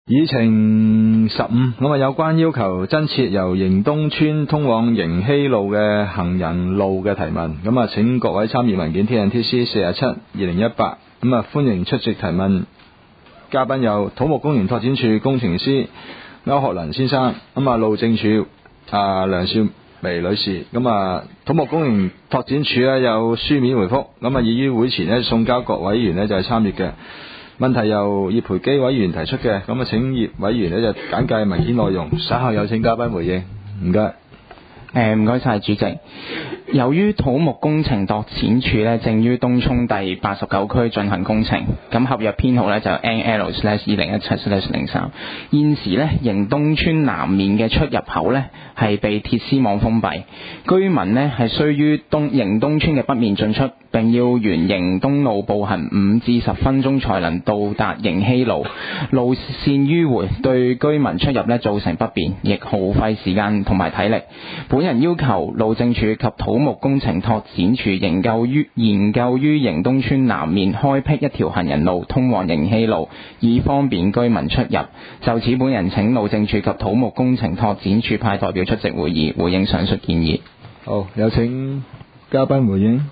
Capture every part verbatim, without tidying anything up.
議程十五，咁啊有關要求增設由迎東村通往迎禧路嘅行人路嘅提問，咁啊請各位參與文件 T N T C 四十七二零一八，咁啊歡迎出席提問。嘉賓有土木工程拓展署工程師歐學倫先生，咁啊路政署啊梁少薇女士，咁啊土木工程拓展署呢有書面回覆，咁啊已於會前呢送交各委員呢就係參閱嘅。問題由葉培基委員提出嘅，咁啊請葉委員呢就簡介文件內容，稍後有請嘉賓回應。唔該。 誒唔該晒主席。由於土木工程拓展署咧正於東涌第八十九區進行工程，咁合約編號咧就 N L 二零一七零三。現時咧迎東村南面嘅出入口咧係被鐵絲網封閉，居民呢係需於東迎東村嘅北面進出，並要沿迎東路步行五至十分鐘才能到達迎禧路。路線迂迴，對居民出入咧造成不便，亦耗費時間同埋體力。本人要求路政署及土木工程拓展署研究於研究於迎東村南面開闢一條行人路通往迎禧路，以方便居民出入。就此，本人請路政署及土木工程拓展署派代表出席會議，回應上述建議。 好，有請嘉賓回應。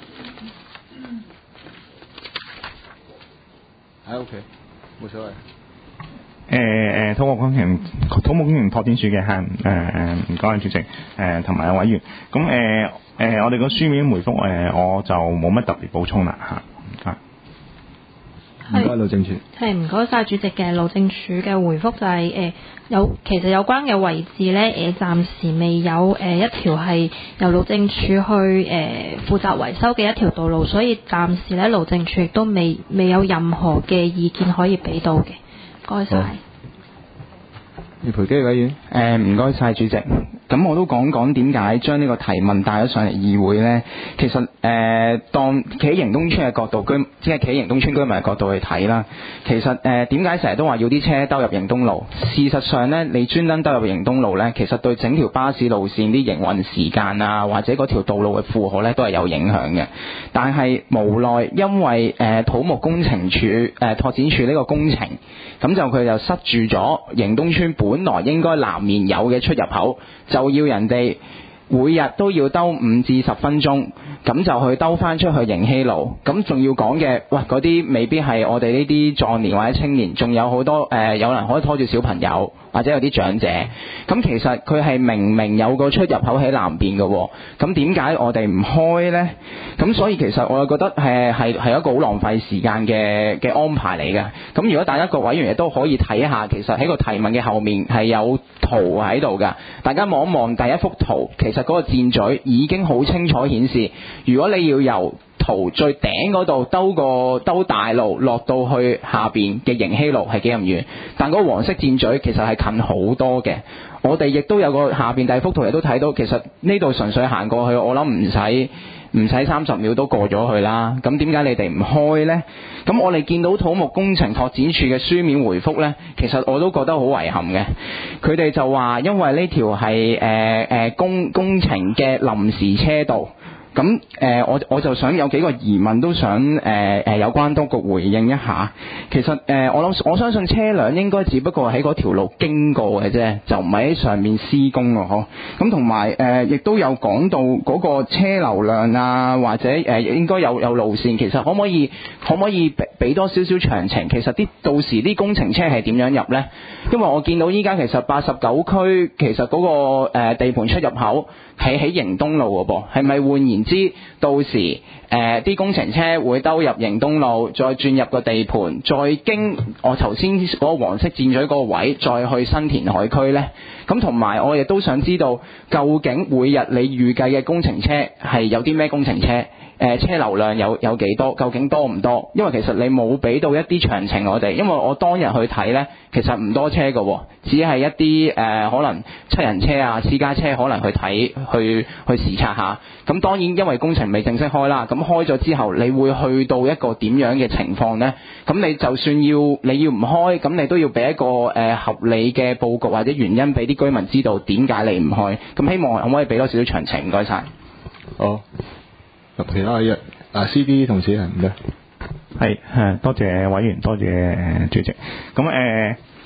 係 OK，冇所謂。 誒誒，土木工程土木工程拓展署嘅係誒誒，唔該主席誒同埋有委員。咁誒誒，我哋個書面回覆誒、呃，我就冇乜特別補充啦嚇。 唔該，路政署。 係唔該晒主席嘅路政署嘅回覆就係、是、誒、呃、有其實有關嘅位置咧誒，暫時未有誒、呃、一條係由路政署去誒、呃、負責維修嘅一條道路，所以暫時咧路政署亦都未未有任何嘅意見可以俾到嘅。唔該晒。 葉培基委員。 誒唔該晒主席。咁我都講講點解將呢個提問帶咗上嚟議會呢？其實誒、呃，當企喺迎東村嘅角度居，即係企喺迎東村居民嘅角度去睇啦。其實誒，點解成日都話要啲車兜入迎東路？事實上呢，你專登兜入迎東路呢，其實對整條巴士路線啲營運時間啊，或者嗰條道路嘅負荷呢，都係有影響嘅。但係無奈因為誒、呃、土木工程署誒、呃、拓展署呢個工程，咁就佢就塞住咗迎東村本來應該南面有嘅出入口。就要人哋每日都要兜五至十分鐘，咁就去兜翻出去迎禧路。咁仲要講嘅，喂嗰啲未必係我哋呢啲壯年或者青年，仲有好多誒、呃，有人可以拖住小朋友，或者有啲長者。咁其實佢係明明有個出入口喺南邊嘅，咁點解我哋唔開呢？咁所以其實我覺得係係係一個好浪費時間嘅嘅安排嚟嘅。咁如果大家各委員亦都可以睇下，其實喺個提問嘅後面係有圖喺度㗎。大家望一望第一幅圖，其實嗰個箭嘴已經好清楚顯示，如果你要由圖最頂嗰度兜個兜大路落到去下邊嘅迎禧路係幾咁遠，但嗰個黃色箭嘴其實係近好多嘅。我哋亦都有個下邊第二幅圖亦都睇到，其實呢度純粹行過去，我諗唔使唔使三十秒都過咗去啦。咁點解你哋唔開呢？咁我哋見到土木工程拓展署嘅書面回覆呢，其實我都覺得好遺憾嘅。佢哋就話因為呢條係誒誒工工程嘅臨時車道。咁誒、呃，我我就想有幾個疑問都想誒誒、呃、有關當局回應一下。其實誒、呃，我諗我相信車輛應該只不過喺嗰條路經過嘅啫，就唔係喺上面施工喎，嗬。咁同埋誒，亦都有講到嗰個車流量啊，或者誒、呃、應該有有路線。其實可唔可以可唔可以俾俾多少少詳情？其實啲到時啲工程車係點樣入呢？因為我見到依家其實八十九區其實嗰、那個誒、呃、地盤出入口係喺迎東路嘅噃，係咪換言之，到時誒啲、呃、工程車會兜入迎東路，再轉入個地盤，再經我頭先嗰個黃色箭嘴嗰個位，再去新填海區呢？咁同埋我亦都想知道，究竟每日你預計嘅工程車係有啲咩工程車？誒、呃、車流量有有幾多？究竟多唔多？因為其實你冇俾到一啲詳情我哋，因為我當日去睇呢，其實唔多車嘅，只係一啲誒、呃、可能七人車啊、私家車可能去睇去去視察下。咁當然因為工程未正式開啦，咁開咗之後，你會去到一個點樣嘅情況呢？咁你就算要你要唔開，咁你都要俾一個誒、呃、合理嘅佈局或者原因俾啲居民知道點解你唔開。咁希望可唔可以俾多少少詳情？唔該晒。 好。其他嘅啊 C D 同事係唔該， 係係多謝委員，多謝主席。咁誒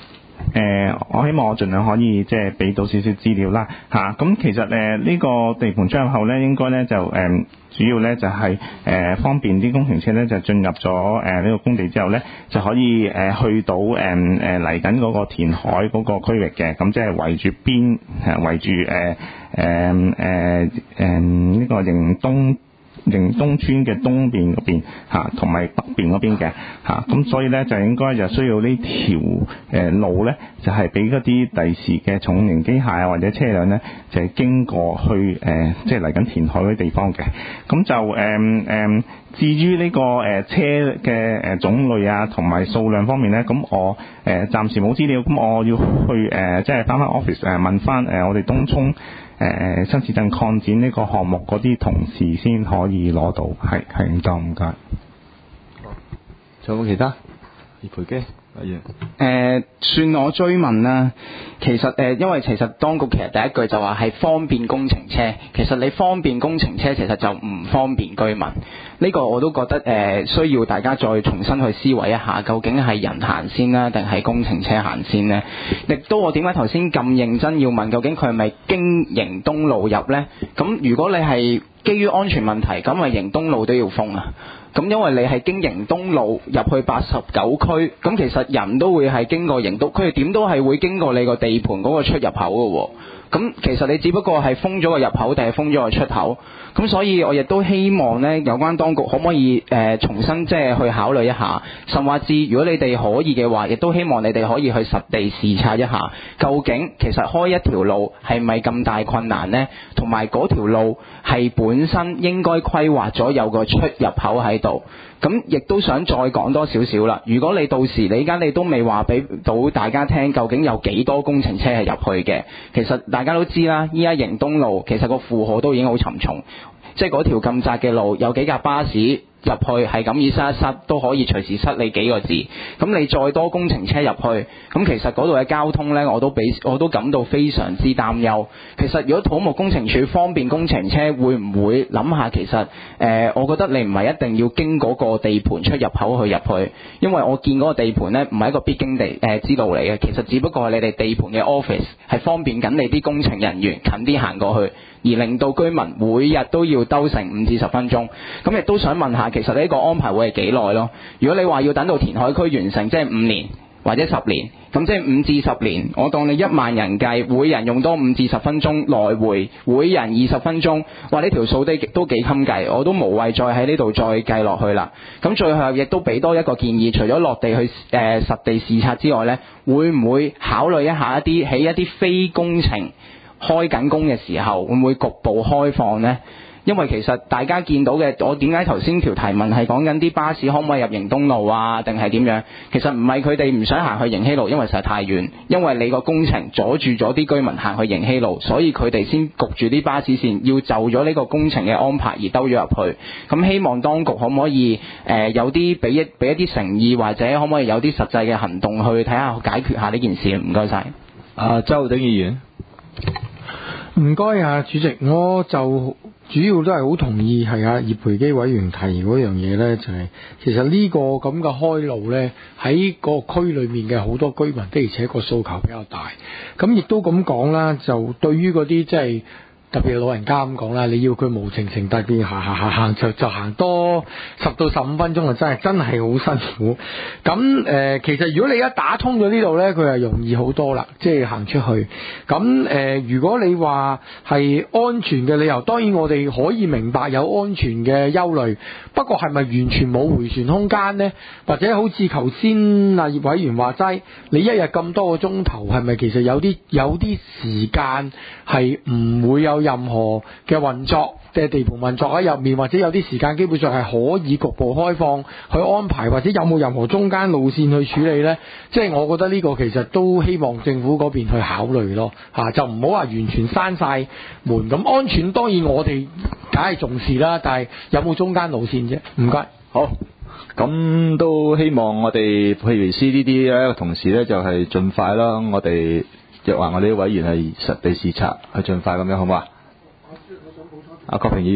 誒，我希望我盡量可以即係俾到少少資料啦嚇。咁、啊、其實誒呢、呃這個地盤出入口咧，應該咧就誒、呃、主要咧就係、是、誒、呃、方便啲工程車咧就進入咗誒呢個工地之後咧，就可以誒、呃、去到誒誒嚟緊嗰個填海嗰個區域嘅。咁即係圍住邊誒圍住誒誒誒誒呢個營東營東村嘅東邊嗰邊嚇，同埋北邊嗰邊嘅嚇，咁所以咧就應該就需要呢條誒路咧，就係俾嗰啲第時嘅重型機械啊或者車輛咧，就係、是、經過去誒，即係嚟緊填海嗰啲地方嘅。咁就誒誒、呃呃，至於呢、這個誒、呃、車嘅誒種類啊同埋數量方面咧，咁我誒、呃、暫時冇資料，咁我要去誒即係翻返 office 誒問翻誒、呃、我哋東涌。誒、呃、新市鎮擴展呢個項目嗰啲同事先可以攞到，係係唔該唔該。 仲有冇其他？葉培基，阿袁。 誒，算我追問啦。其實誒、呃，因為其實當局其實第一句就話係方便工程車，其實你方便工程車，其實就唔方便居民。呢、這個我都覺得誒、呃，需要大家再重新去思維一下，究竟係人行先啦，定係工程車行先呢？亦都我點解頭先咁認真要問，究竟佢係咪經營東路入呢？咁如果你係基於安全問題，咁咪營東路都要封啊？咁因為你係經營東路入去八十九區，咁其實人都會係經過營東，佢哋點都係會經過你個地盤嗰個出入口嘅喎。咁其實你只不過係封咗個入口定係封咗個出口，咁所以我亦都希望呢有關當局可唔可以誒、呃、重新即係去考慮一下，甚至如果你哋可以嘅話，亦都希望你哋可以去實地視察一下，究竟其實開一條路係咪咁大困難呢？同埋嗰條路係本身應該規劃咗有個出入口喺度。咁亦都想再講多少少啦。如果你到時你而家你都未話俾到大家聽，究竟有幾多工程車係入去嘅？其實大家都知啦，依家營東路其實個負荷都已經好沉重，即係嗰條咁窄嘅路，有幾架巴士入去係咁意塞一塞都可以隨時塞你幾個字。咁你再多工程車入去，咁其實嗰度嘅交通呢，我都俾我都感到非常之擔憂。其實如果土木工程署方便工程車，會唔會諗下其實誒、呃，我覺得你唔係一定要經嗰個地盤出入口去入去，因為我見嗰個地盤呢，唔係一個必經地誒、呃、之路嚟嘅。其實只不過係你哋地盤嘅 office 係方便緊你啲工程人員近啲行過去，而令到居民每日都要兜成五至十分鐘。咁亦都想問下，其實呢個安排會係幾耐咯？如果你話要等到填海區完成，即係五年或者十年，咁即係五至十年，我當你一萬人計，每人用多五至十分鐘來回，每人二十分鐘，哇！呢條數都都幾襟計，我都無謂再喺呢度再計落去啦。咁最後亦都俾多一個建議，除咗落地去誒、呃、實地視察之外呢，會唔會考慮一下一啲喺一啲非工程開緊工嘅時候，會唔會局部開放呢？因為其實大家見到嘅，我點解頭先條提問係講緊啲巴士可唔可以入營東路啊，定係點樣？其實唔係佢哋唔想行去營禧路，因為實在太遠，因為你個工程阻住咗啲居民行去營禧路，所以佢哋先焗住啲巴士線要就咗呢個工程嘅安排而兜咗入去。咁希望當局可唔可以誒、呃、有啲俾一俾一啲誠意，或者可唔可以有啲實際嘅行動去睇下解決下呢件事？唔該晒。 啊，周鼎議員。 唔該啊，主席，我就主要都係好同意係啊葉培基委員提嗰樣嘢呢，就係、是、其實呢個咁嘅開路呢，喺個區裏面嘅好多居民的而且個訴求比較大，咁亦都咁講啦，就對於嗰啲即係特別係老人家咁講啦，你要佢無情情特別行行行行就就行多十到十五分鐘啊，真係真係好辛苦。咁誒、呃，其實如果你一打通咗呢度呢，佢係容易好多啦，即係行出去。咁誒、呃，如果你話係安全嘅理由，當然我哋可以明白有安全嘅憂慮，不過係咪完全冇迴旋空間呢？或者好似頭先啊葉委員話齋，你一日咁多個鐘頭，係咪其實有啲有啲時間係唔會有任何嘅運作嘅地盤運作喺入面，或者有啲時間基本上係可以局部開放去安排，或者有冇任何中間路線去處理呢？即係我覺得呢個其實都希望政府嗰邊去考慮咯，嚇、啊、就唔好話完全閂晒門。咁安全當然我哋梗係重視啦，但係有冇中間路線啫？唔該。 好，咁都希望我哋譬如司呢啲咧同事呢，就係盡快啦，我哋若話我哋啲委員係實地視察，去盡快咁樣好唔好啊？阿郭平議員，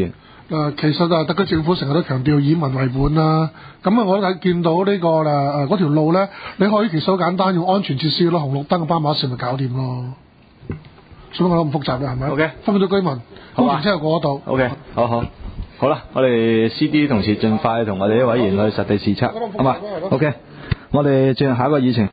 誒，其實啊，特區政府成日都強調以民為本啦。咁啊，我睇見到呢、呢個誒誒嗰條路咧，你可以其實好簡單，用安全設施咯，紅綠燈嘅斑馬線咪搞掂咯。做乜我咁複雜嘅係咪 ？OK， 分咗居民，工程車又過得到。 OK，好好好啦，我哋 C D 同事盡快同我哋啲委員去實地視察，好嘛 ？OK，我哋進入下一個議程。